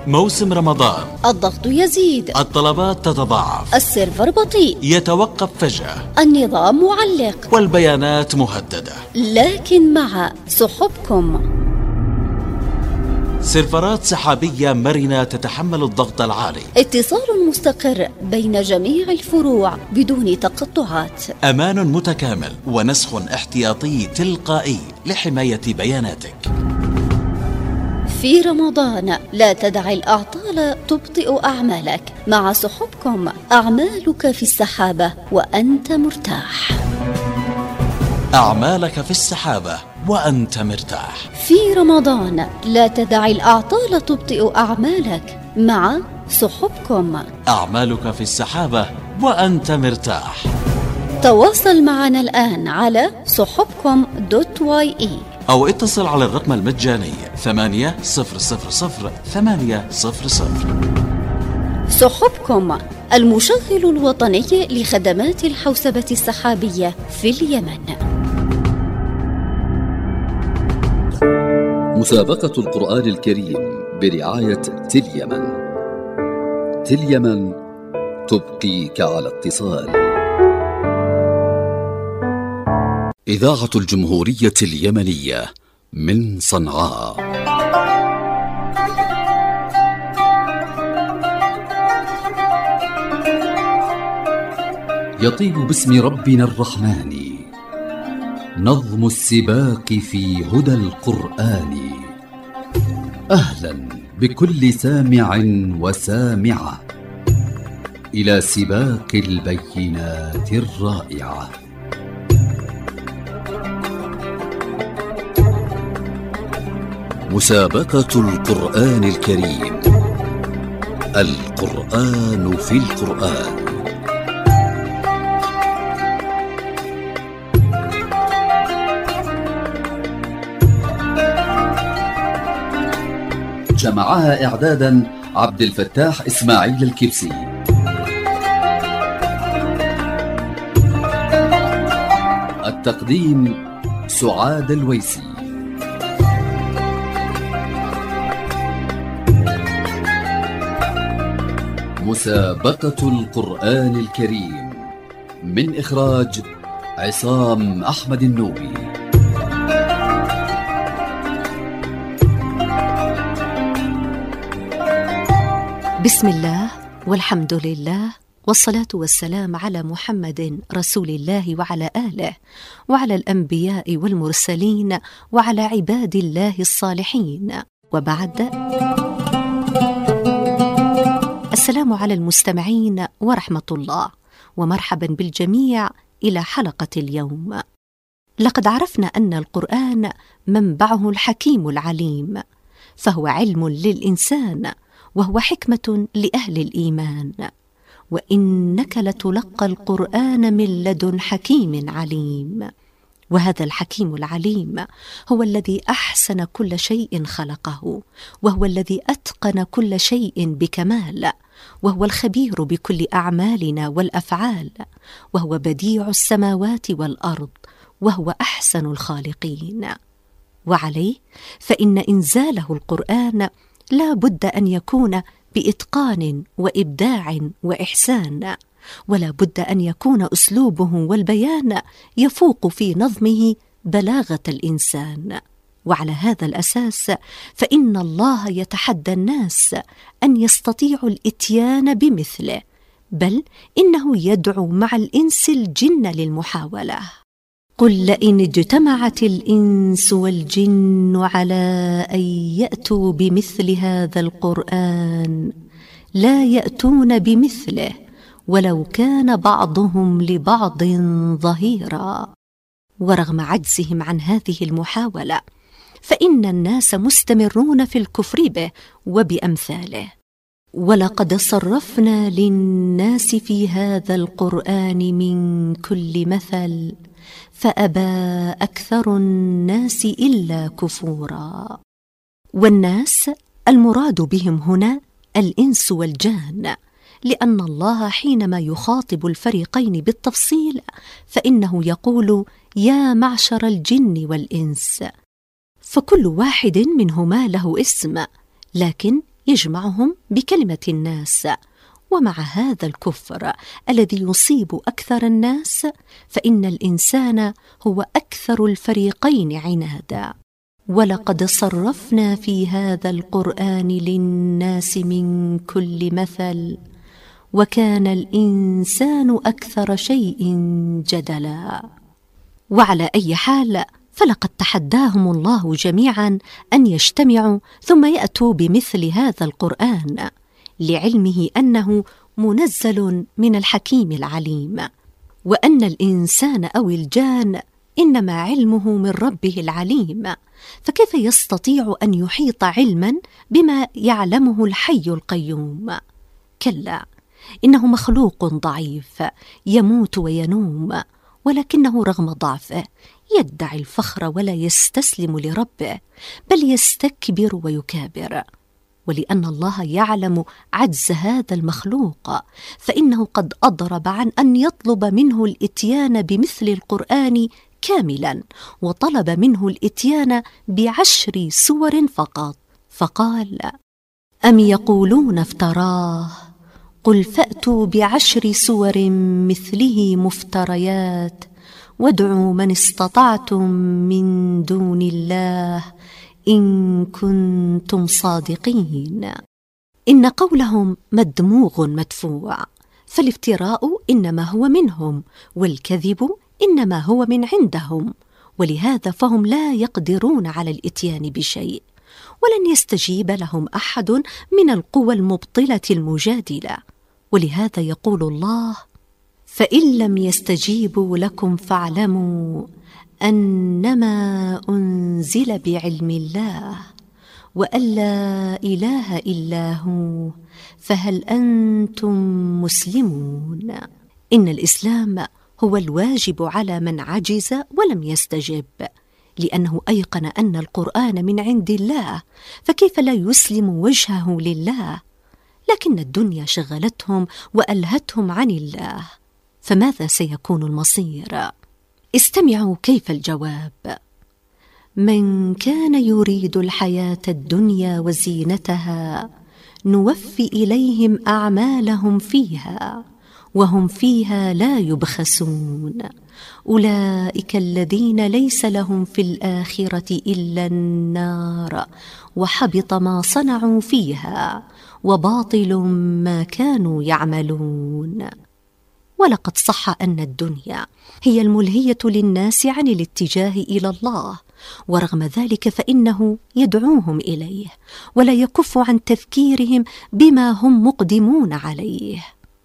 موسم رمضان، الضغط يزيد، الطلبات تتضاعف، السيرفر بطيء، يتوقف فجأة، النظام معلق، والبيانات مهددة. لكن مع سحبكم سيرفرات سحابية مرنة تتحمل الضغط العالي، اتصال مستقر بين جميع الفروع بدون تقطعات، أمان متكامل ونسخ احتياطي تلقائي لحماية بياناتك. في رمضان لا تدع الأعطال تبطئ أعمالك. مع سحبكم أعمالك في السحابة وأنت مرتاح. أعمالك في السحابة وأنت مرتاح. في رمضان لا تدع الأعطال تبطئ أعمالك. مع سحبكم أعمالك في السحابة وأنت مرتاح. تواصل معنا الآن على سحبكم.ye أو اتصل على الرقم المجاني 800 800. سحبكم المشغل الوطني لخدمات الحوسبة السحابية في اليمن. مسابقة القرآن الكريم برعاية تليمن. تليمن تبقيك على اتصال. إذاعة الجمهورية اليمنية من صنعاء. يطيب باسم ربنا الرحمن نظم السباق في هدى القرآن. أهلا بكل سامع وسامعة إلى سباق البينات الرائعة. مسابقة القرآن الكريم، القرآن في القرآن. جمعها إعدادا عبد الفتاح إسماعيل الكبسي. التقديم سعاد الويسي. مسابقة القرآن الكريم من إخراج عصام أحمد النوبي. بسم الله والحمد لله والصلاة والسلام على محمد رسول الله وعلى آله وعلى الأنبياء والمرسلين وعلى عباد الله الصالحين، وبعد. السلام على المستمعين ورحمة الله، ومرحبا بالجميع إلى حلقة اليوم. لقد عرفنا أن القرآن منبعه الحكيم العليم، فهو علم للإنسان وهو حكمة لأهل الإيمان. وإنك لتلقى القرآن من لدن حكيم عليم. وهذا الحكيم العليم هو الذي أحسن كل شيء خلقه، وهو الذي أتقن كل شيء بكمال، وهو الخبير بكل أعمالنا والأفعال، وهو بديع السماوات والأرض، وهو أحسن الخالقين. وعليه فإن إنزاله القرآن لا بد أن يكون بإتقان وإبداع وإحسان، ولا بد أن يكون أسلوبه والبيان يفوق في نظمه بلاغة الإنسان. وعلى هذا الأساس فإن الله يتحدى الناس أن يستطيعوا الإتيان بمثله، بل إنه يدعو مع الإنس الجن للمحاولة. قل لئن اجتمعت الإنس والجن على أن يأتوا بمثل هذا القرآن لا يأتون بمثله ولو كان بعضهم لبعض ظهيرا. ورغم عجزهم عن هذه المحاولة فإن الناس مستمرون في الكفر به وبأمثاله. ولقد صرفنا للناس في هذا القرآن من كل مثل فأبى أكثر الناس إلا كفورا. والناس المراد بهم هنا الإنس والجان، لأن الله حينما يخاطب الفريقين بالتفصيل فإنه يقول يا معشر الجن والإنس، فكل واحد منهما له اسم، لكن يجمعهم بكلمة الناس. ومع هذا الكفر الذي يصيب أكثر الناس، فإن الإنسان هو أكثر الفريقين عنادا. ولقد صرفنا في هذا القرآن للناس من كل مثل وكان الإنسان أكثر شيء جدلا. وعلى أي حال، فلقد تحداهم الله جميعا أن يجتمعوا ثم يأتوا بمثل هذا القرآن، لعلمه أنه منزل من الحكيم العليم، وأن الإنسان أو الجان إنما علمه من ربه العليم، فكيف يستطيع أن يحيط علما بما يعلمه الحي القيوم؟ كلا، إنه مخلوق ضعيف يموت وينوم، ولكنه رغم ضعفه يدعي الفخر ولا يستسلم لربه، بل يستكبر ويكابر. ولأن الله يعلم عجز هذا المخلوق، فإنه قد أضرب عن أن يطلب منه الإتيان بمثل القرآن كاملا، وطلب منه الإتيان ب10 سور فقط، فقال: أم يقولون افتراه قل فأتوا ب10 سور مثله مفتريات وادعوا من استطعتم من دون الله إن كنتم صادقين. إن قولهم مدموغ مدفوع، فالافتراء إنما هو منهم، والكذب إنما هو من عندهم، ولهذا فهم لا يقدرون على الإتيان بشيء، ولن يستجيب لهم أحد من القوى المبطلة المجادلة. ولهذا يقول الله: فإن لم يستجيبوا لكم فاعلموا أنما أنزل بعلم الله وأن لا إله إلا هو فهل أنتم مسلمون. إن الإسلام هو الواجب على من عجز ولم يستجب، لأنه أيقن أن القرآن من عند الله، فكيف لا يسلم وجهه لله؟ لكن الدنيا شغلتهم وألهتهم عن الله، فماذا سيكون المصير؟ استمعوا كيف الجواب: من كان يريد الحياة الدنيا وزينتها نوفي إليهم أعمالهم فيها وهم فيها لا يبخسون أولئك الذين ليس لهم في الآخرة إلا النار وحبط ما صنعوا فيها وباطل ما كانوا يعملون. ولقد صح أن الدنيا هي الملهية للناس عن الاتجاه إلى الله، ورغم ذلك فإنه يدعوهم إليه ولا يكف عن تذكيرهم بما هم مقدمون عليه.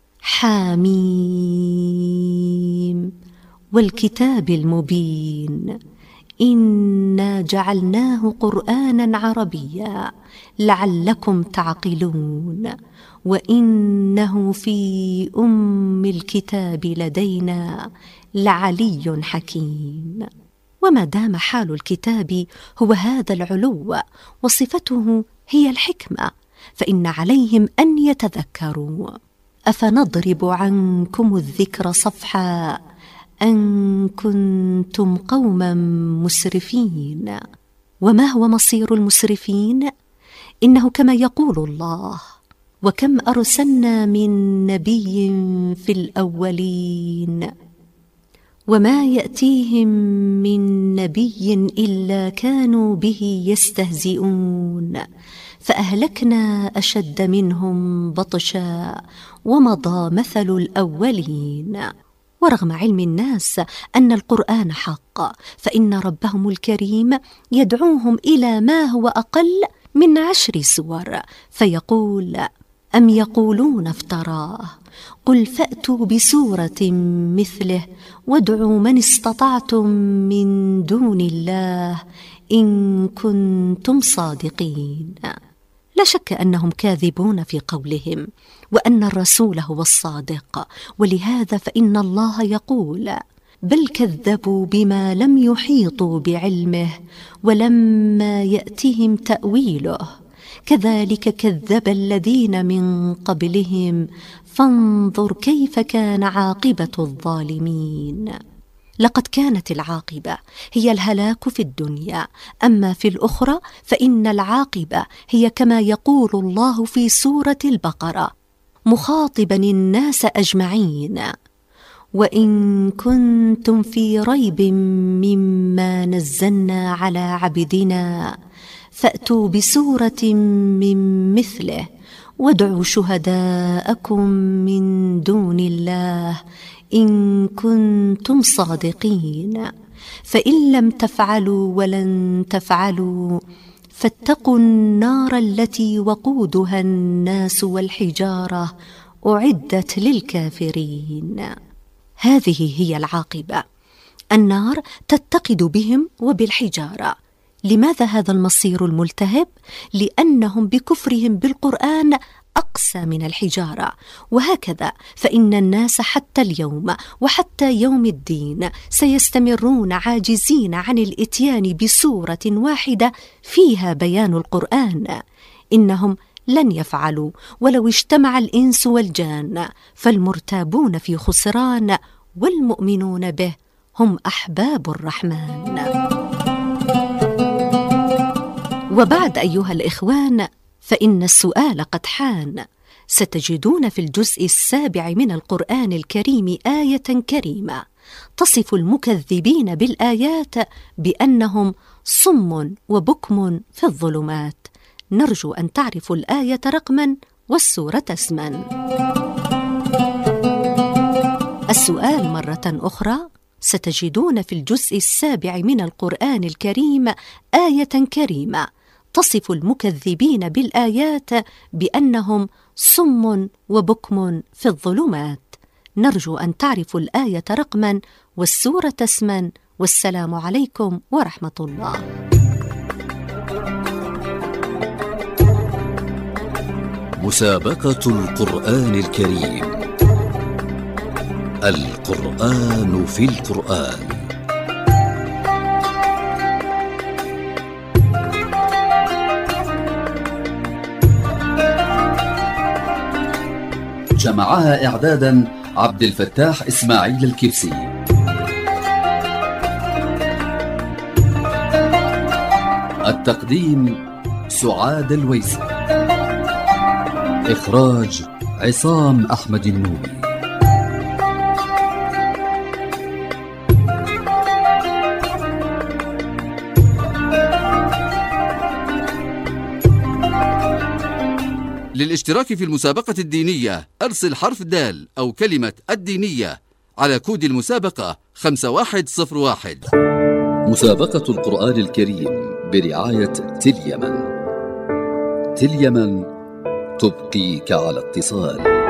حاميم والكتاب المبين إنا جعلناه قرآنا عربيا لعلكم تعقلون وإنه في أم الكتاب لدينا لعلي حكيم. وما دام حال الكتاب هو هذا العلو وصفته هي الحكمة، فإن عليهم أن يتذكروا. أفنضرب عنكم الذكر صفحا أن كنتم قوما مسرفين. وما هو مصير المسرفين؟ إنه كما يقول الله: وكم أرسلنا من نبي في الأولين وما يأتيهم من نبي إلا كانوا به يستهزئون فأهلكنا أشد منهم بطشا ومضى مثل الأولين. ورغم علم الناس أن القرآن حق، فإن ربهم الكريم يدعوهم إلى ما هو أقل من 10 سور، فيقول: أم يقولون افتراه قل فأتوا بسورة مثله وادعوا من استطعتم من دون الله إن كنتم صادقين. لا شك أنهم كاذبون في قولهم، وأن الرسول هو الصادق، ولهذا فإن الله يقول: بل كذبوا بما لم يحيطوا بعلمه ولما يأتهم تأويله كذلك كذب الذين من قبلهم فانظر كيف كان عاقبة الظالمين. لقد كانت العاقبة هي الهلاك في الدنيا، أما في الأخرى فإن العاقبة هي كما يقول الله في سورة البقرة مخاطبا الناس أجمعين: وإن كنتم في ريب مما نزلنا على عبدنا فأتوا بسورة من مثله وادعوا شهداءكم من دون الله إن كنتم صادقين، فإن لم تفعلوا ولن تفعلوا فاتقوا النار التي وقودها الناس والحجارة أعدت للكافرين. هذه هي العاقبة، النار تتقد بهم وبالحجارة. لماذا هذا المصير الملتهب؟ لأنهم بكفرهم بالقرآن أقسى من الحجارة. وهكذا فإن الناس حتى اليوم وحتى يوم الدين سيستمرون عاجزين عن الإتيان بسورة واحدة فيها بيان القرآن. إنهم لن يفعلوا ولو اجتمع الإنس والجان، فالمرتابون في خسران والمؤمنون به هم أحباب الرحمن. وبعد أيها الإخوان، فإن السؤال قد حان. ستجدون في الجزء 7 من القرآن الكريم آية كريمة تصف المكذبين بالآيات بأنهم صم وبكم في الظلمات. نرجو أن تعرفوا الآية رقما والسورة اسما. السؤال مرة أخرى: ستجدون في الجزء 7 من القرآن الكريم آية كريمة تصف المكذبين بالآيات بأنهم صم وبكم في الظلمات. نرجو أن تعرفوا الآية رقما والسورة اسما، والسلام عليكم ورحمة الله. مسابقة القرآن الكريم. القرآن في القرآن. جمعها إعدادا عبد الفتاح إسماعيل الكبسي. التقديم سعاد الويسي. إخراج عصام أحمد النوبي. للاشتراك في المسابقة الدينية أرسل حرف دال أو كلمة الدينية على كود المسابقة 5101. مسابقة القرآن الكريم برعاية تل يمن. تل يمن تبقيك على اتصال.